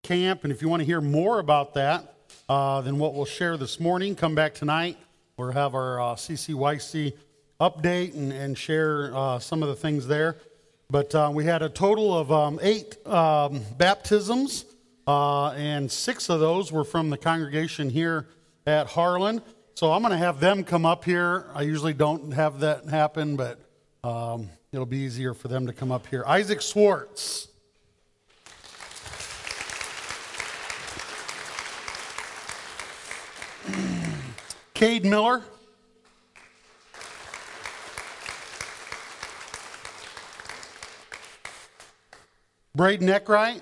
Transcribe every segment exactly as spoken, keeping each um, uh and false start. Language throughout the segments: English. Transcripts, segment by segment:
camp, and if you want to hear more about that uh, than what we'll share this morning, come back tonight. We'll have our uh, C C Y C update and, and share uh, some of the things there. But uh, we had a total of um, eight um, baptisms, uh, and six of those were from the congregation here at Harlan. So I'm going to have them come up here. I usually don't have that happen, but um, it'll be easier for them to come up here. Isaac Swartz. Cade Miller. Braden Eckwright.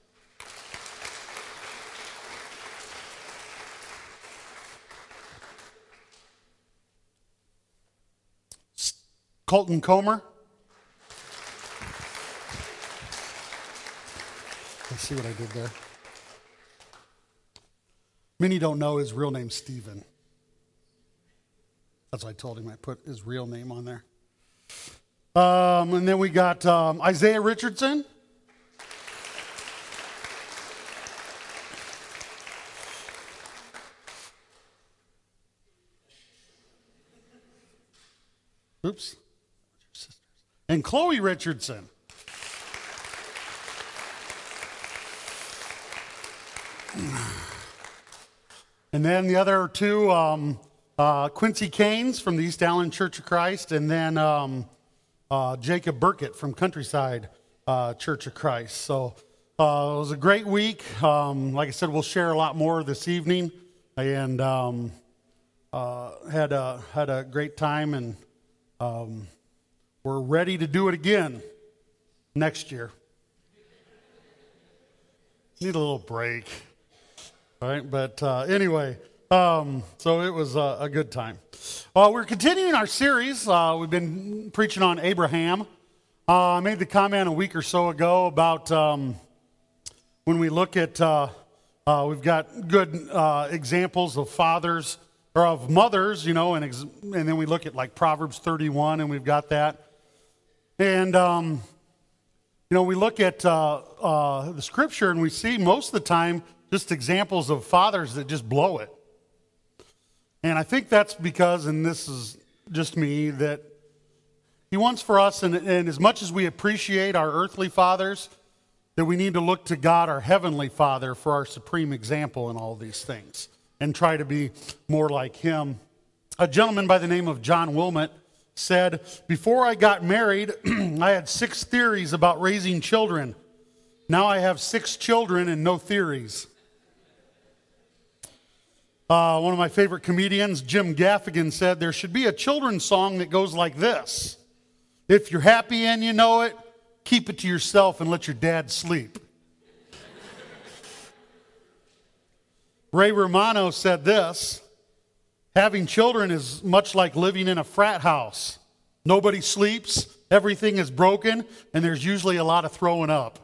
Colton Comer. Let's see what I did there. Many don't know his real name's Stephen. That's what I told him. I put his real name on there. Um, and then we got um, Isaiah Richardson. Oops. And Chloe Richardson. And then the other two, um, uh, Quincy Caines from the East Allen Church of Christ, and then um, uh, Jacob Burkett from Countryside uh, Church of Christ. So uh, it was a great week. Um, like I said, we'll share a lot more this evening, and um, uh, had a had a great time, and um, we're ready to do it again next year. Need a little break. All right, but uh, anyway, um, so it was uh, a good time. Uh, we're continuing our series. Uh, we've been preaching on Abraham. Uh, I made the comment a week or so ago about um, when we look at, uh, uh, we've got good uh, examples of fathers, or of mothers, you know, and, ex- and then we look at like Proverbs thirty-one, and we've got that. And, um, you know, we look at uh, uh, the scripture, and we see most of the time just examples of fathers that just blow it. And I think that's because, and this is just me, that he wants for us, and, and as much as we appreciate our earthly fathers, that we need to look to God, our heavenly Father, for our supreme example in all these things and try to be more like him. A gentleman by the name of John Wilmot said, "Before I got married, I had six theories about raising children. Now I have six children and no theories." Uh, one of my favorite comedians, Jim Gaffigan, said, "There should be a children's song that goes like this. If you're happy and you know it, keep it to yourself and let your dad sleep." Ray Romano said this: "Having children is much like living in a frat house. Nobody sleeps, everything is broken, and there's usually a lot of throwing up."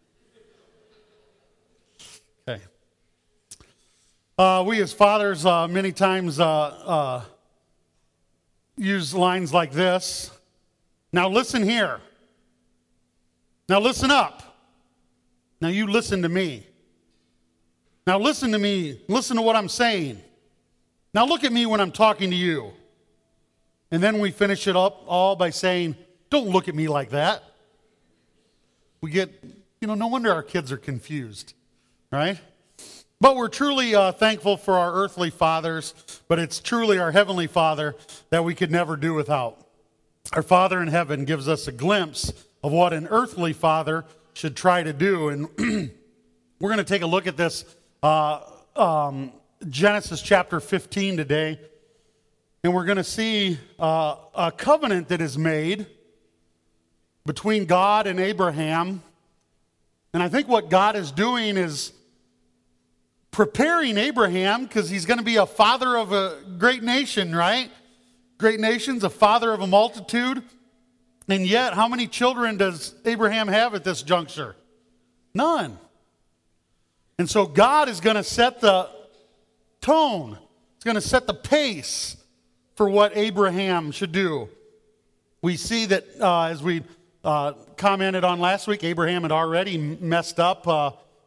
Okay. Uh, we as fathers uh, many times uh, uh, use lines like this. "Now listen here. Now listen up. Now you listen to me. Now listen to me. Listen to what I'm saying. Now look at me when I'm talking to you." And then we finish it up all by saying, "Don't look at me like that." We get, you know, no wonder our kids are confused, right? But we're truly uh, thankful for our earthly fathers, but it's truly our heavenly Father that we could never do without. Our Father in heaven gives us a glimpse of what an earthly father should try to do. And we're going to take a look at this uh, um, Genesis chapter fifteen today. And we're going to see uh, a covenant that is made between God and Abraham. And I think what God is doing is preparing Abraham, because he's going to be a father of a great nation, right? Great nation's a father of a multitude. And yet, how many children does Abraham have at this juncture? None. And so God is going to set the tone. It's going to set the pace for what Abraham should do. We see that uh, as we uh, commented on last week, Abraham had already messed up uh,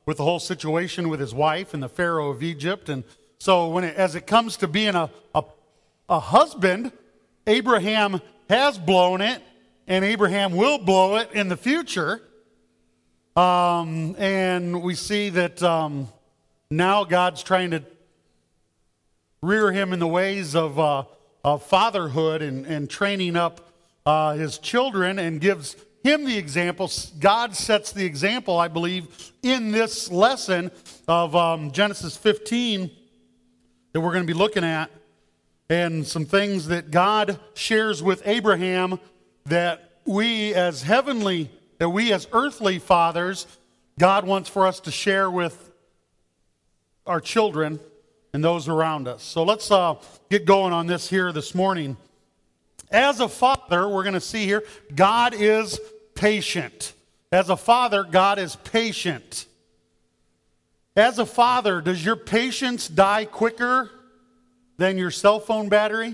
with the whole situation with his wife and the Pharaoh of Egypt. And so when it, as it comes to being a, a, a husband, Abraham has blown it, and Abraham will blow it in the future. Um, and we see that um, now God's trying to rear him in the ways of, uh, of fatherhood and, and training up uh, his children, and gives him the example. God sets the example, I believe, in this lesson of um, Genesis fifteen that we're going to be looking at, and some things that God shares with Abraham that we as heavenly, that we as earthly fathers, God wants for us to share with our children and those around us. So let's uh, get going on this here this morning. As a father, we're going to see here, God is patient. As a father, God is patient. As a father, does your patience die quicker than your cell phone battery?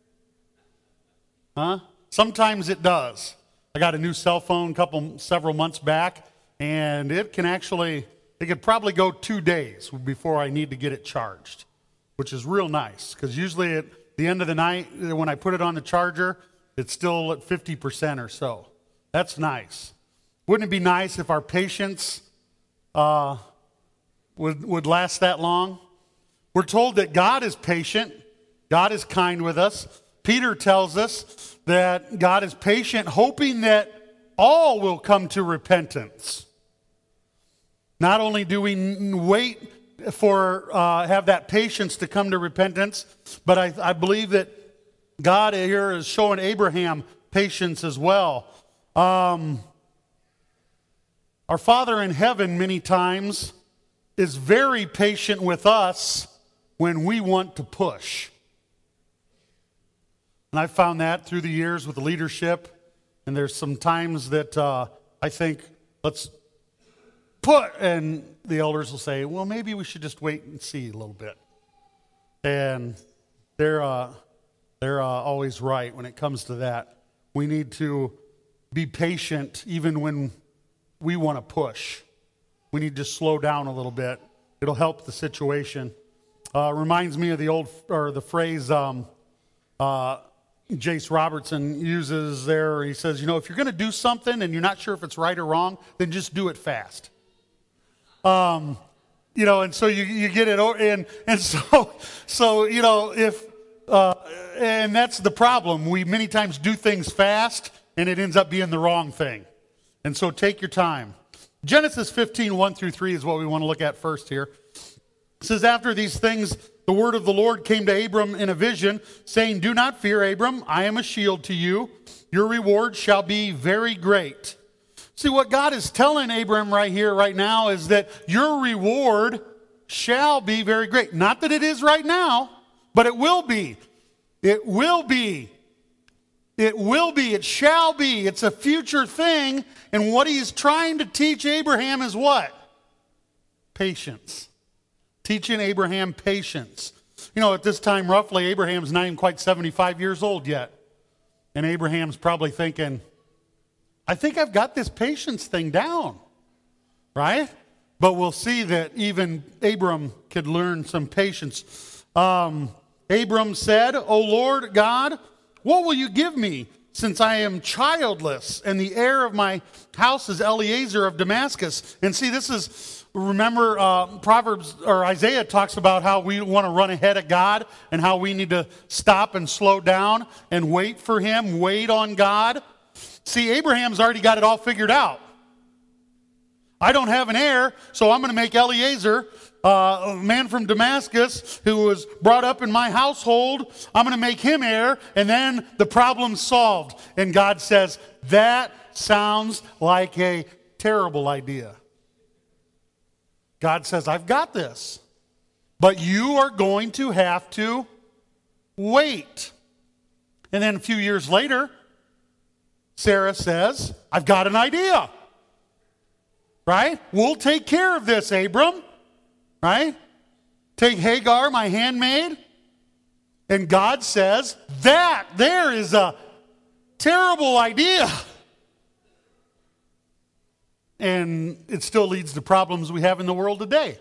Huh? Sometimes it does. I got a new cell phone a couple, several months back, and it can actually, it could probably go two days before I need to get it charged, which is real nice, because usually at the end of the night, when I put it on the charger, it's still at fifty percent or so. That's nice. Wouldn't it be nice if our patience uh, would, would last that long? We're told that God is patient. God is kind with us. Peter tells us that God is patient, hoping that all will come to repentance. Not only do we wait for, uh, have that patience to come to repentance, but I, I believe that God here is showing Abraham patience as well. Um, our Father in heaven many times is very patient with us when we want to push. And I've found that through the years with the leadership. And there's some times that uh, I think, let's put, and the elders will say, well, maybe we should just wait and see a little bit. And they're, uh, they're uh, always right when it comes to that. We need to be patient even when we want to push. We need to slow down a little bit. It'll help the situation. Uh, reminds me of the old, or the phrase, um, uh, Jace Robertson uses there. He says, you know, if you're going to do something and you're not sure if it's right or wrong, then just do it fast. Um, you know, and so you, you get it, and and so so you know if uh, and that's the problem. We many times do things fast, and it ends up being the wrong thing. And so take your time. Genesis fifteen, one through three is what we want to look at first here. It says, after these things, the word of the Lord came to Abram in a vision, saying, do not fear, Abram, I am a shield to you. Your reward shall be very great. See, what God is telling Abram right here, right now, is that your reward shall be very great. Not that it is right now, but it will be. It will be. It will be. It shall be. It's a future thing. And what he's trying to teach Abraham is what? Patience. Teaching Abraham patience. You know, at this time, roughly, Abraham's not even quite seventy-five years old yet. And Abraham's probably thinking, I think I've got this patience thing down. Right? But we'll see that even Abram could learn some patience. Um, Abram said, O Lord God, what will you give me, since I am childless, and the heir of my house is Eliezer of Damascus? And see, this is, remember, uh, Proverbs, or Isaiah talks about how we want to run ahead of God, and how we need to stop and slow down and wait for him, wait on God. See, Abraham's already got it all figured out. I don't have an heir, so I'm going to make Eliezer, uh, a man from Damascus who was brought up in my household. I'm going to make him heir, and then the problem's solved. And God says, that sounds like a terrible idea. God says, I've got this, but you are going to have to wait. And then a few years later, Sarah says, I've got an idea. Right? We'll take care of this, Abram. Right? Take Hagar, my handmaid. And God says, that there is a terrible idea. and it still leads to problems we have in the world today.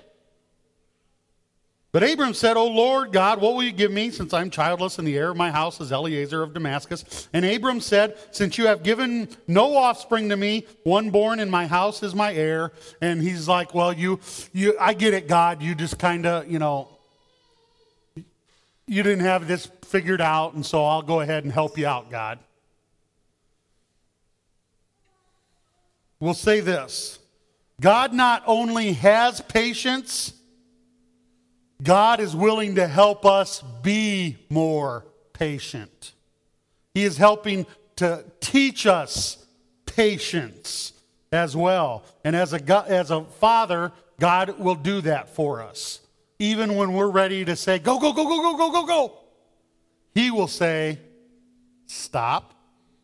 But Abram said, O Lord God, what will you give me, since I'm childless, and the heir of my house is Eliezer of Damascus? And Abram said, since you have given no offspring to me, one born in my house is my heir. And he's like, well, you, you, I get it, God. You just kind of, you know, you didn't have this figured out, and so I'll go ahead and help you out, God. We'll say this. God not only has patience, God is willing to help us be more patient. He is helping to teach us patience as well. And as a, as a father, God will do that for us. Even when we're ready to say, go, go, go, go, go, go, go, go, He will say, stop,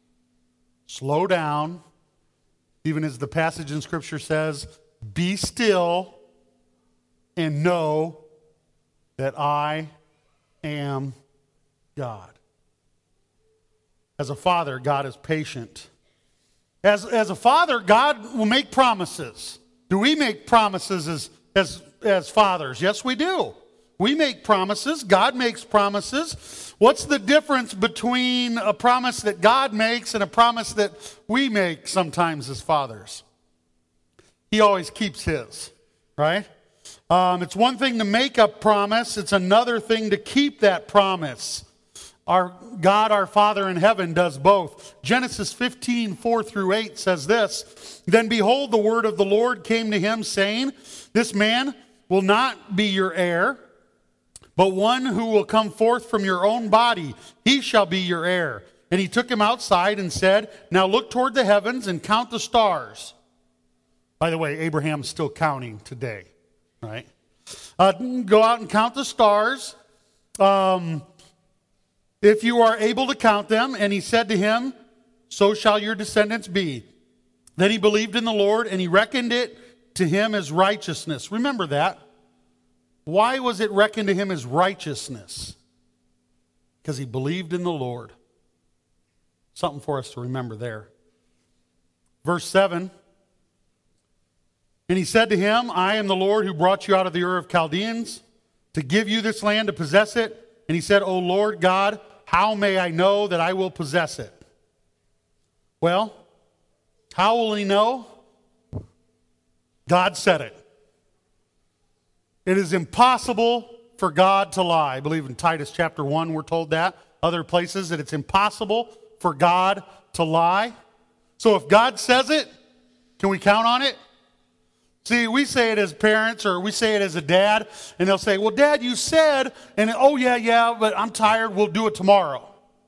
slow down. Even as the passage in Scripture says, be still and know that I am God. As a father, God is patient. As, as a father, God will make promises. Do we make promises as, as, as fathers? Yes, we do. We make promises. God makes promises. What's the difference between a promise that God makes and a promise that we make sometimes as fathers? He always keeps his, right? Um, it's one thing to make a promise. It's another thing to keep that promise. Our God, our Father in heaven, does both. Genesis fifteen, four through eight says this, Then behold, the word of the Lord came to him, saying, This man will not be your heir, but one who will come forth from your own body, he shall be your heir. And he took him outside and said, Now look toward the heavens and count the stars. By the way, Abraham's still counting today. Right? Uh, go out and count the stars, um, if you are able to count them. And he said to him, so shall your descendants be. Then he believed in the Lord, and he reckoned it to him as righteousness. Remember that. Why was it reckoned to him as righteousness? Because he believed in the Lord. Something for us to remember there. Verse seven. And he said to him, I am the Lord who brought you out of the Ur of Chaldeans to give you this land to possess it. And he said, O Lord God, how may I know that I will possess it? Well, how will he know? God said it. It is impossible for God to lie. I believe in Titus chapter one we're told that. Other places that it's impossible for God to lie. So if God says it, can we count on it? See, we say it as parents, or we say it as a dad, and they'll say, well, Dad, you said, and oh, yeah, yeah, but I'm tired, we'll do it tomorrow.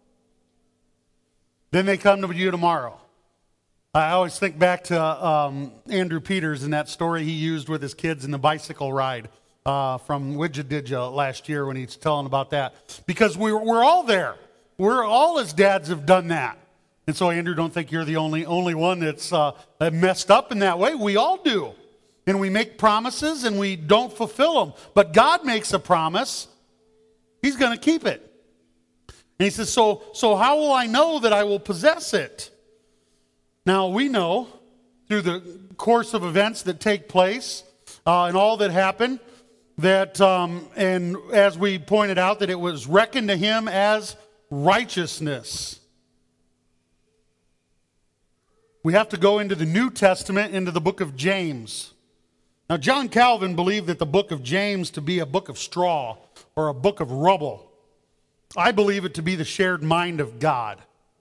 Then they come to you tomorrow. I always think back to um, Andrew Peters and that story he used with his kids in the bicycle ride uh, from Widja last year when he's telling about that. Because we're, we're all there. We're all as dads have done that. And so, Andrew, don't think you're the only, only one that's uh, messed up in that way. We all do. And we make promises and we don't fulfill them. But God makes a promise. He's going to keep it. And he says, so, so how will I know that I will possess it? Now, we know through the course of events that take place uh, and all that happened, that, um, and as we pointed out, that it was reckoned to him as righteousness. We have to go into the New Testament, into the book of James. Now, John Calvin believed that the book of James to be a book of straw or a book of rubble. I believe it to be the shared mind of God.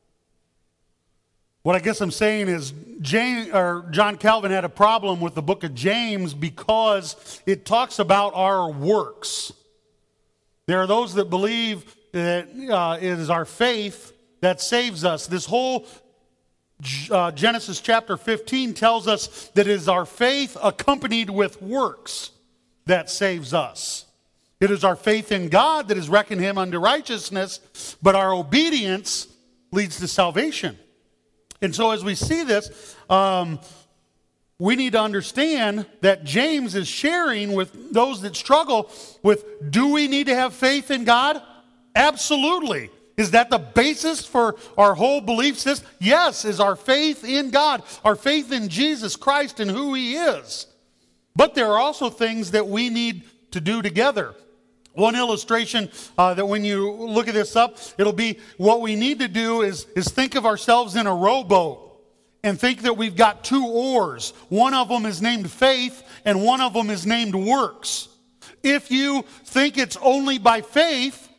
What I guess I'm saying is James, or John Calvin had a problem with the book of James because it talks about our works. There are those that believe that uh, it is our faith that saves us. This whole Uh, Genesis chapter fifteen tells us that it is our faith accompanied with works that saves us. It is our faith in God that is reckoned him unto righteousness, but our obedience leads to salvation. And so as we see this, um, we need to understand that James is sharing with those that struggle with, do we need to have faith in God? Absolutely. Is that the basis for our whole belief system? Yes, is our faith in God, our faith in Jesus Christ and who He is. But there are also things that we need to do together. One illustration uh, that when you look at this up, it'll be what we need to do is, is think of ourselves in a rowboat and think that we've got two oars. One of them is named faith and one of them is named works. If you think it's only by faith,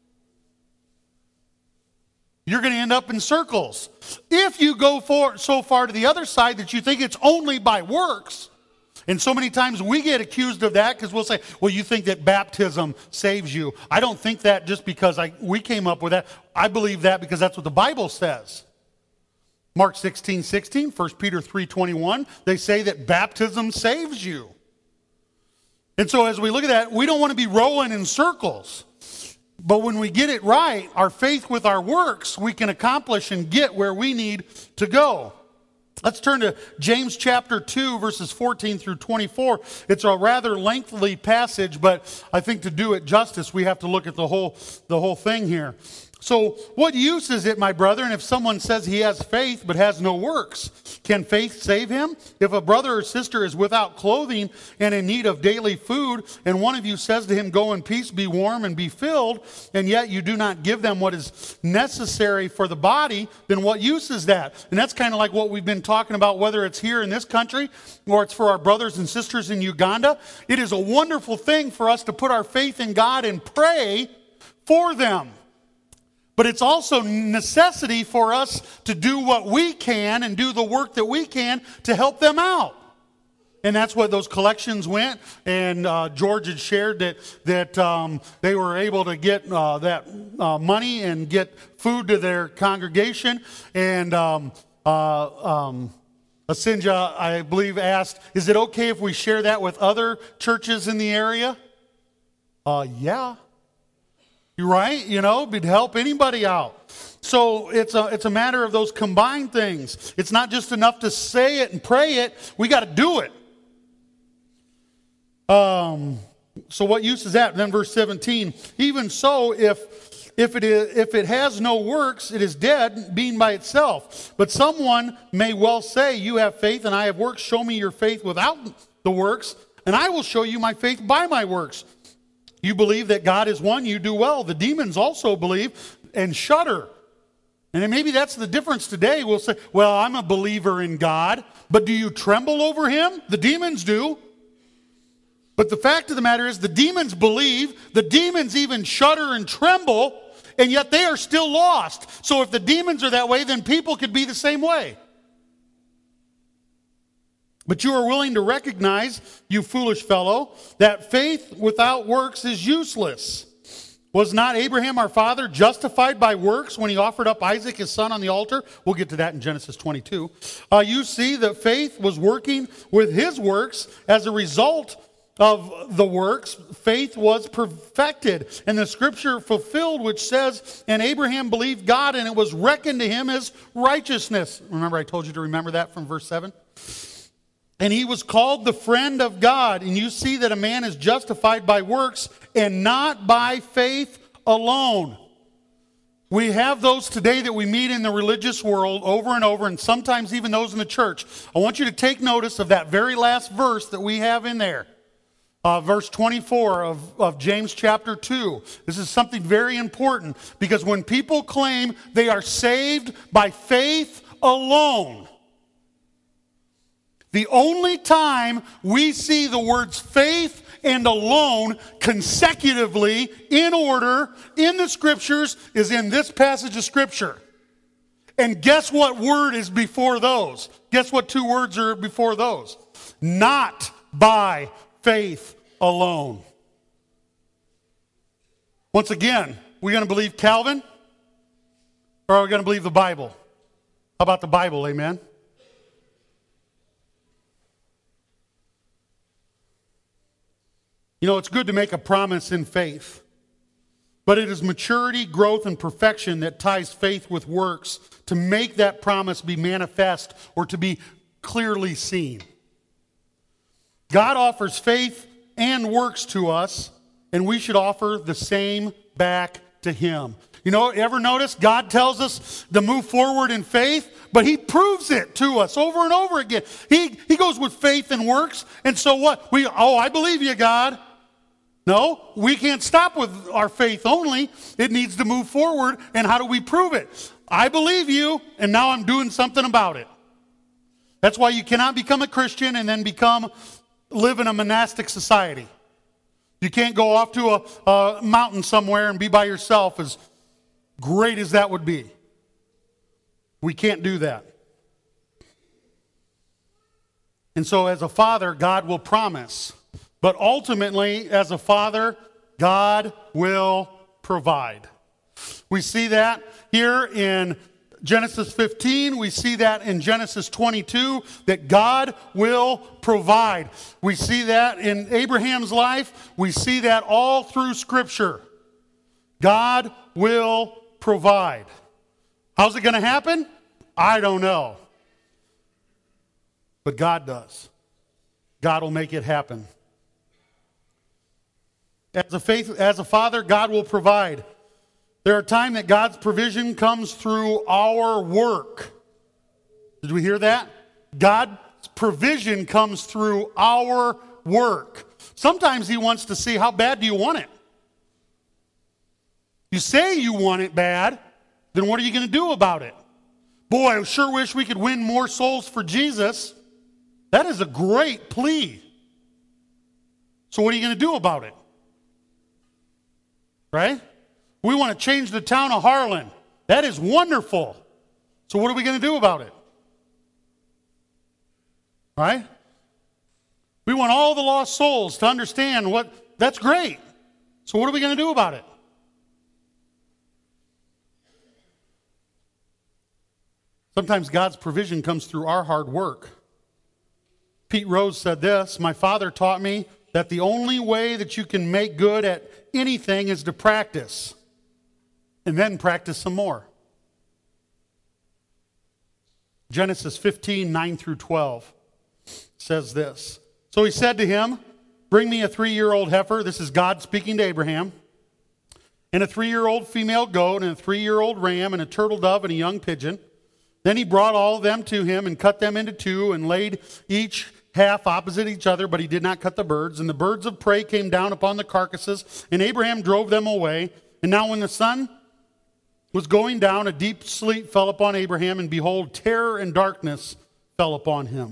you're going to end up in circles. If you go for, so far to the other side that you think it's only by works, and so many times we get accused of that because we'll say, well, you think that baptism saves you. I don't think that just because I, we came up with that. I believe that because that's what the Bible says. Mark sixteen sixteen, First Peter three twenty-one, they say that baptism saves you. And so as we look at that, we don't want to be rowing in circles. But when we get it right, our faith with our works, we can accomplish and get where we need to go. Let's turn to James chapter two, verses fourteen through twenty-four. It's a rather lengthy passage, but I think to do it justice, we have to look at the whole, the whole thing here. So what use is it, my brethren, if someone says he has faith but has no works? Can faith save him? If a brother or sister is without clothing and in need of daily food, and one of you says to him, go in peace, be warm and be filled, and yet you do not give them what is necessary for the body, then what use is that? And that's kind of like what we've been talking about, whether it's here in this country or it's for our brothers and sisters in Uganda. It is a wonderful thing for us to put our faith in God and pray for them. But it's also necessity for us to do what we can and do the work that we can to help them out. And that's what those collections went. And uh, George had shared that that um, they were able to get uh, that uh, money and get food to their congregation. And um, uh, um, Asinja, I believe, asked, is it okay if we share that with other churches in the area? Uh, yeah. You're right, you know, it'd help anybody out. So it's a, it's a matter of those combined things. It's not just enough to say it and pray it. We got to do it. Um, so what use is that? And then verse seventeen, even so, if if it is if it has no works, it is dead, being by itself. But someone may well say, you have faith and I have works. Show me your faith without the works, and I will show you my faith by my works. You believe that God is one, you do well. The demons also believe and shudder. And then maybe that's the difference today. We'll say, well, I'm a believer in God, but do you tremble over him? The demons do. But the fact of the matter is the demons believe, the demons even shudder and tremble, and yet they are still lost. So if the demons are that way, then people could be the same way. But you are willing to recognize, you foolish fellow, that faith without works is useless. Was not Abraham our father justified by works when he offered up Isaac his son on the altar? We'll get to that in Genesis twenty-two. Uh, you see that faith was working with his works. As a result of the works, faith was perfected. And the scripture fulfilled which says, and Abraham believed God and it was reckoned to him as righteousness. Remember I told you to remember that from verse seven? And he was called the friend of God. And you see that a man is justified by works and not by faith alone. We have those today that we meet in the religious world over and over, and sometimes even those in the church. I want you to take notice of that very last verse that we have in there. Uh, verse twenty-four of, of James chapter two. This is something very important because when people claim they are saved by faith alone, the only time we see the words faith and alone consecutively in order in the scriptures is in this passage of scripture. And guess what word is before those? Guess what two words are before those? Not by faith alone. Once again, we're going to believe Calvin or are we going to believe the Bible? How about the Bible, amen? You know, it's good to make a promise in faith, but it is maturity, growth, and perfection that ties faith with works to make that promise be manifest or to be clearly seen. God offers faith and works to us, and we should offer the same back to him. You know, ever notice God tells us to move forward in faith, but he proves it to us over and over again. He, he goes with faith and works. And so what? We, oh, I believe you, God. No, we can't stop with our faith only. It needs to move forward. And how do we prove it? I believe you, and now I'm doing something about it. That's why you cannot become a Christian and then become, live in a monastic society. You can't go off to a, a mountain somewhere and be by yourself, as great as that would be. We can't do that. And so as a father, God will promise. But ultimately, as a father, God will provide. We see that here in Genesis fifteen. We see that in Genesis twenty-two, that God will provide. We see that in Abraham's life. We see that all through Scripture. God will provide. How's it going to happen? I don't know. But God does. God will make it happen. As a faith, as a father, God will provide. There are times that God's provision comes through our work. Did we hear that? God's provision comes through our work. Sometimes he wants to see, how bad do you want it? You say you want it bad, then what are you going to do about it? Boy, I sure wish we could win more souls for Jesus. That is a great plea. So what are you going to do about it? Right? We want to change the town of Harlan. That is wonderful. So what are we going to do about it? Right? We want all the lost souls to understand what, that's great. So what are we going to do about it? Sometimes God's provision comes through our hard work. Pete Rose said this, "My father taught me that the only way that you can make good at anything is to practice, and then practice some more." Genesis fifteen, nine through twelve says this. "So he said to him, 'Bring me a three-year-old heifer,'" this is God speaking to Abraham, "'and a three-year-old female goat, and a three-year-old ram, and a turtle dove, and a young pigeon.' Then he brought all of them to him and cut them into two and laid each half opposite each other, but he did not cut the birds. And the birds of prey came down upon the carcasses, and Abraham drove them away. And now when the sun was going down, a deep sleep fell upon Abraham, and behold, terror and darkness fell upon him."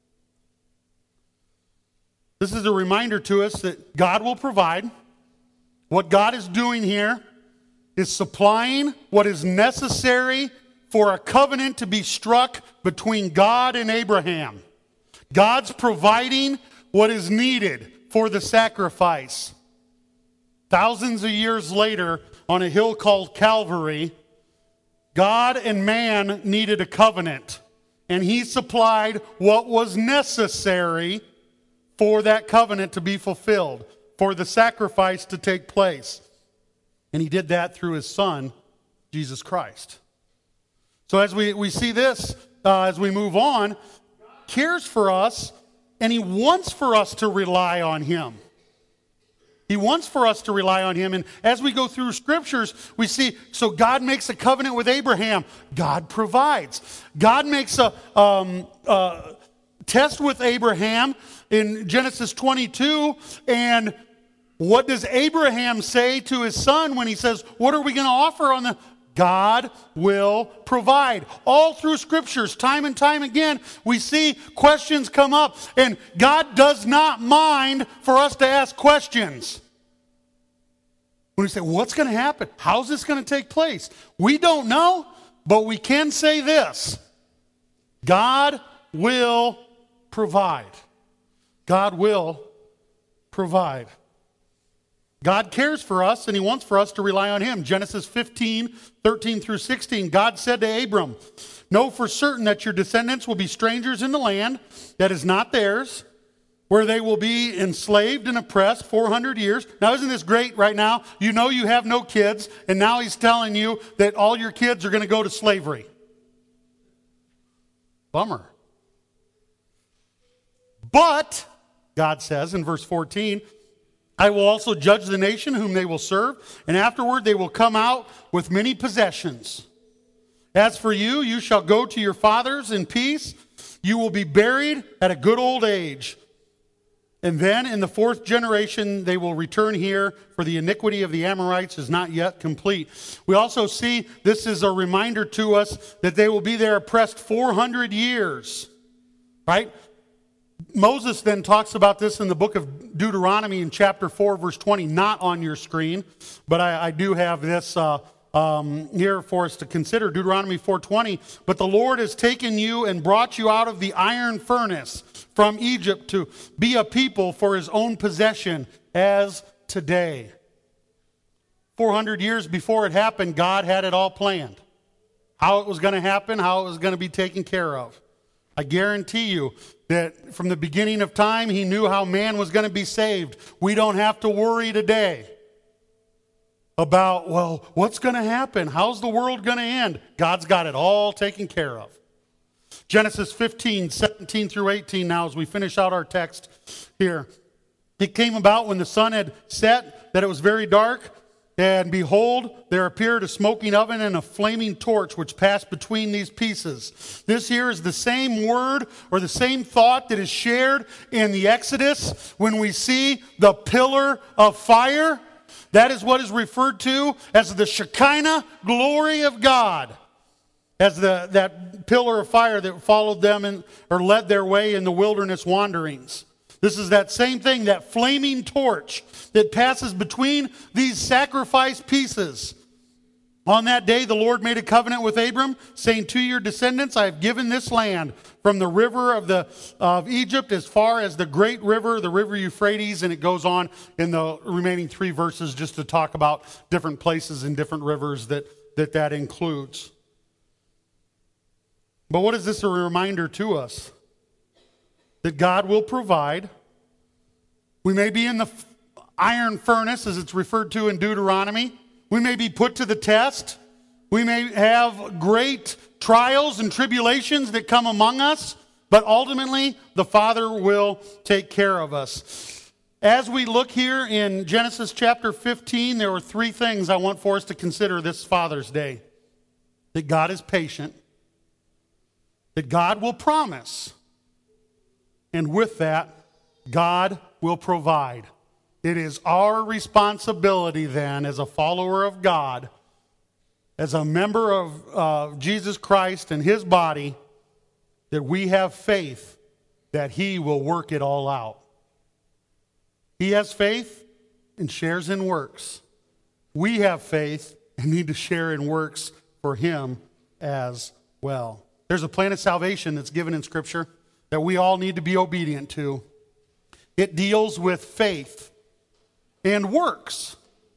This is a reminder to us that God will provide. What God is doing here is supplying what is necessary for a covenant to be struck between God and Abraham. God's providing what is needed for the sacrifice. Thousands of years later, on a hill called Calvary, God and man needed a covenant, and he supplied what was necessary for that covenant to be fulfilled, for the sacrifice to take place. And he did that through his son, Jesus Christ. So as we, we see this, uh, as we move on, God cares for us, and he wants for us to rely on him. He wants for us to rely on him. And as we go through scriptures, we see, so God makes a covenant with Abraham. God provides. God makes a um, uh, test with Abraham in Genesis twenty-two. And what does Abraham say to his son when he says, what are we going to offer on the... God will provide. All through scriptures, time and time again, we see questions come up, and God does not mind for us to ask questions. When we say, what's going to happen? How's this going to take place? We don't know, but we can say this: God will provide. God will provide. God cares for us, and he wants for us to rely on him. Genesis fifteen, thirteen through sixteen, God said to Abram, "Know for certain that your descendants will be strangers in the land that is not theirs, where they will be enslaved and oppressed four hundred years. Now, isn't this great right now? You know you have no kids, and now he's telling you that all your kids are going to go to slavery. Bummer. But, God says in verse fourteen, I will also judge the nation whom they will serve, and afterward they will come out with many possessions. As for you, you shall go to your fathers in peace. You will be buried at a good old age. And then in the fourth generation they will return here, for the iniquity of the Amorites is not yet complete. We also see this is a reminder to us that they will be there oppressed four hundred years. Right? Moses then talks about this in the book of Deuteronomy in chapter four, verse twenty, not on your screen, but I, I do have this uh, um, here for us to consider. Deuteronomy four twenty, but the Lord has taken you and brought you out of the iron furnace from Egypt to be a people for his own possession as today. four hundred years before it happened, God had it all planned. How it was going to happen, how it was going to be taken care of. I guarantee you that from the beginning of time, he knew how man was going to be saved. We don't have to worry today about, well, what's going to happen? How's the world going to end? God's got it all taken care of. Genesis fifteen, seventeen through eighteen now as we finish out our text here. It came about when the sun had set that it was very dark, and behold, there appeared a smoking oven and a flaming torch which passed between these pieces. This here is the same word or the same thought that is shared in the Exodus when we see the pillar of fire. That is what is referred to as the Shekinah glory of God. As the, that pillar of fire that followed them in, or led their way in the wilderness wanderings. This is that same thing, that flaming torch that passes between these sacrifice pieces. On that day, the Lord made a covenant with Abram, saying, to your descendants, I have given this land from the river of, the, of Egypt as far as the great river, the river Euphrates, and it goes on in the remaining three verses just to talk about different places and different rivers that that, that includes. But what is this a reminder to us? That God will provide. We may be in the iron furnace, as it's referred to in Deuteronomy. We may be put to the test. We may have great trials and tribulations that come among us, but ultimately the Father will take care of us. As we look here in Genesis chapter fifteen, there are three things I want for us to consider this Father's Day. That God is patient. That God will promise. And with that, God will provide. It is our responsibility then as a follower of God, as a member of uh, Jesus Christ and his body, that we have faith that he will work it all out. He has faith and shares in works. We have faith and need to share in works for him as well. There's a plan of salvation that's given in Scripture that we all need to be obedient to. It deals with faith and works.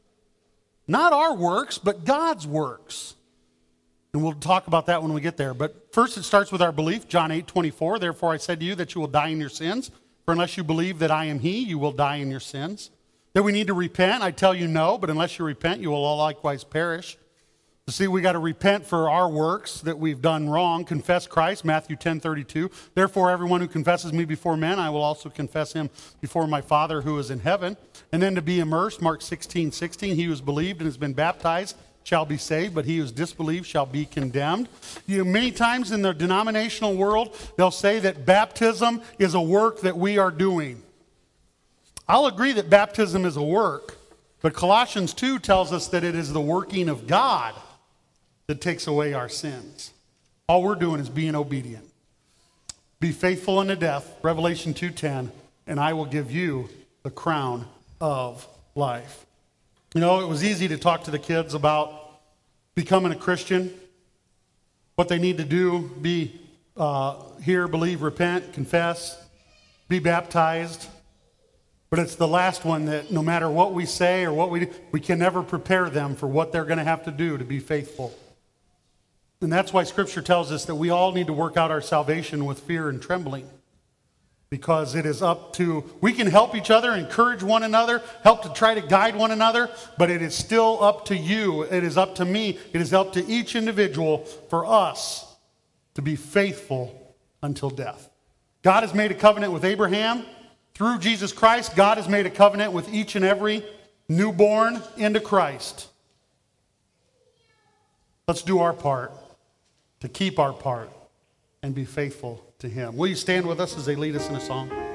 Not our works, but God's works. And we'll talk about that when we get there. But first it starts with our belief, John eight twenty-four. Therefore I said to you that you will die in your sins. For unless you believe that I am he, you will die in your sins. That we need to repent, I tell you no, but unless you repent, you will all likewise perish. You see, we got to repent for our works that we've done wrong. Confess Christ, Matthew ten thirty-two. Therefore, everyone who confesses me before men, I will also confess him before my Father who is in heaven. And then to be immersed, Mark sixteen sixteen. He who has believed and has been baptized shall be saved, but he who has disbelieved shall be condemned. You know, many times in the denominational world, they'll say that baptism is a work that we are doing. I'll agree that baptism is a work, but Colossians two tells us that it is the working of God that takes away our sins. All we're doing is being obedient. Be faithful unto death, Revelation two ten, and I will give you the crown of life. You know, it was easy to talk to the kids about becoming a Christian, what they need to do, be uh, hear, believe, repent, confess, be baptized. But it's the last one that no matter what we say or what we do, we can never prepare them for what they're going to have to do to be faithful. And that's why Scripture tells us that we all need to work out our salvation with fear and trembling. Because it is up to, we can help each other, encourage one another, help to try to guide one another, but it is still up to you. It is up to me. It is up to each individual for us to be faithful until death. God has made a covenant with Abraham through Jesus Christ, God has made a covenant with each and every newborn into Christ. Let's do our part to keep our part and be faithful to Him. Will you stand with us as they lead us in a song?